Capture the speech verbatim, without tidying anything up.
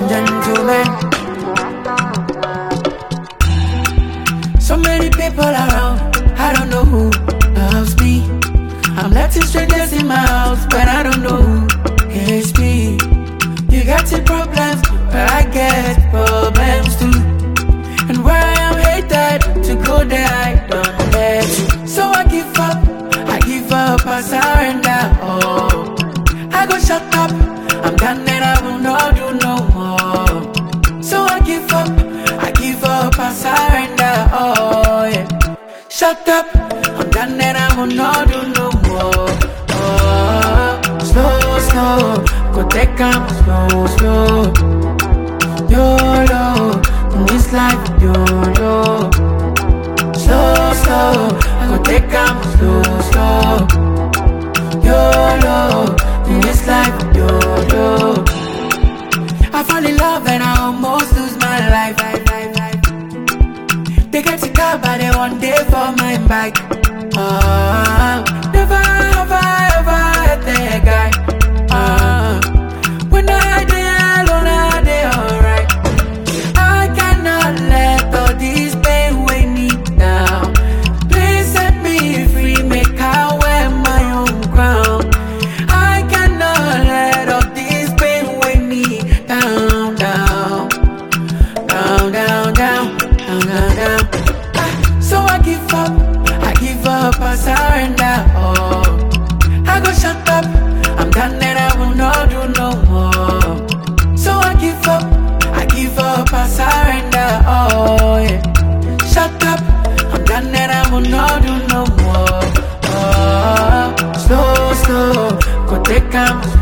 gentlemen. So many people around, I don't know who loves me. I'm letting strangers in my house, but I don't know who hates me. You got your problems, but I get problems too. And where I am hated, to go there I don't let you. So I give up, I give up, I surrender. Oh, I go shut up, I'm done and I will not do no more. So I give up, I give up, I surrender. Oh yeah, shut up, I'm done and I will not do no more. Oh, slow, slow, go take time, slow, slow. YOLO, in this life, YOLO. Slow, slow, go take time, slow, slow. YOLO, in this life, YOLO. I fall in love and I almost lose my life. They get to car, but they one day for my bike. Uh, never have I ever had that guy. Uh, when I dey alone, I dey alright. I cannot let all this pain weigh me down. Please set me free, make I wear my own crown. I cannot let all this pain weigh me down, down, down, down, down, down, down, down. So I give up, I give up, I surrender. Oh, I go shut up, I'm done and I will not do no more. So I give up, I give up, I surrender. Oh yeah, shut up, I'm done and I will not do no more. Oh, slow, slow, go take time.